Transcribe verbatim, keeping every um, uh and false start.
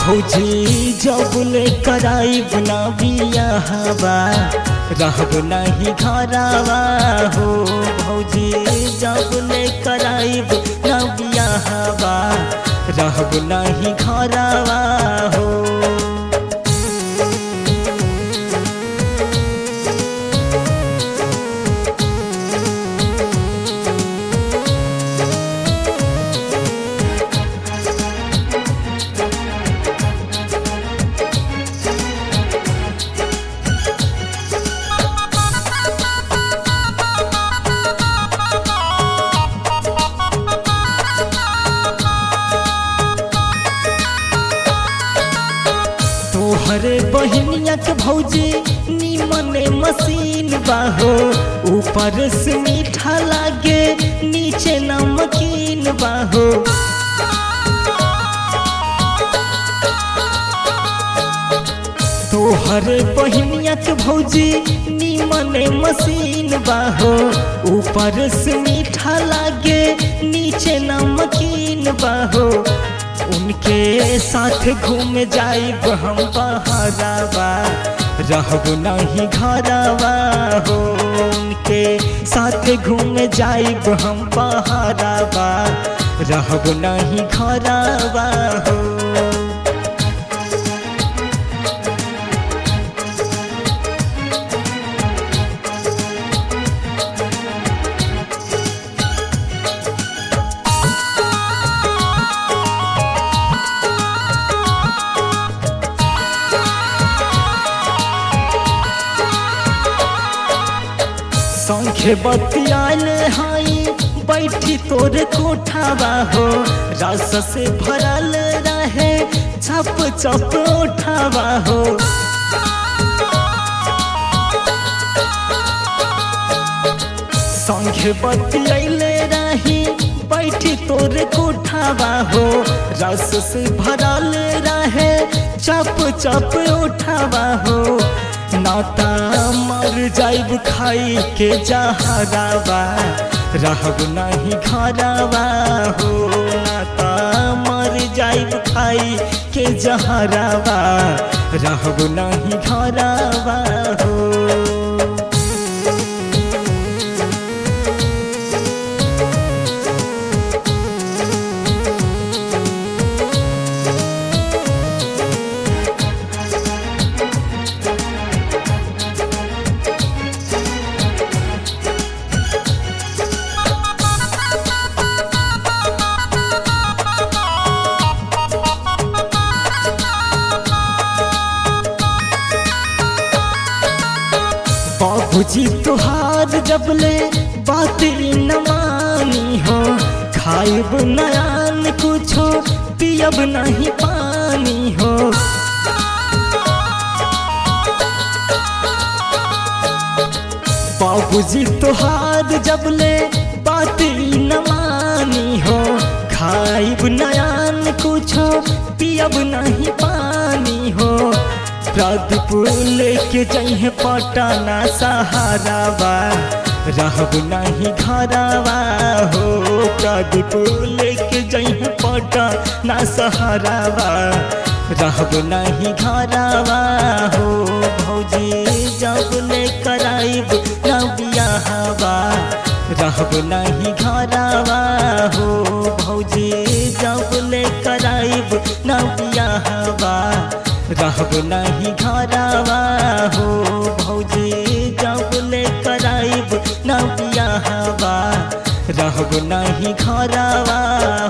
भौजी जब ले कराइब ना बियाहवा रहब नहीं घरवा हो। भौजी जब ले कराइब ना बियाहवा रहब नहीं घरवा हो। तोहरे बहिनिया के भौजी नीमन मशीन बाहो। ऊपर से मीठा लागे नीचे नमकीन बाहो। तोहरे बहिनिया के भौजी नीमन मशीन बाहो। ऊपर से मीठा लागे नीचे नमकीन बाहो। उनके साथ घूम जाइब हम बहरावा रहब नहीं घरवा हो। उनके साथ घूम जाइब हम बहरावा रहब नहीं घरवा हो। संखे बतियाल हाई बैठी तोर कोठावा हो। रस से भरल रहे छप छप उठावा हो। संखे बतियाल रही बैठी तोर कोठावा हो। रस से भरल रहे छप छप उठावा हो। नाता मर जाइब खाई के जहरावा रहब नहीं घरवा हो। नाता मर जाइब खाई के जहरावा रहब नहीं घरवा हो। बाबूजी तुहार जब ले बात न मानी हो। खाइब नयान कुछो पियब नहीं पानी हो। बाबूजी तुहार जब ले बात न मानी हो। खाइब नयान कुछो पियब नहीं पानी हो। प्रदीप लेके जाइए पटना सहारावा रहब नहीं घरवा हो। प्रदीप लेके जाइए पटना सहारावा रहब नहीं घरवा हो। भौजी जब ले कराइब ना बियाहवा रहब नहीं घरवा हो। भौजी जब ले कराइब ना बियाहवा रहब नहीं घरवा हो। भौजी जब ले कराइब ना बियाहवा रहब नहीं घरवा।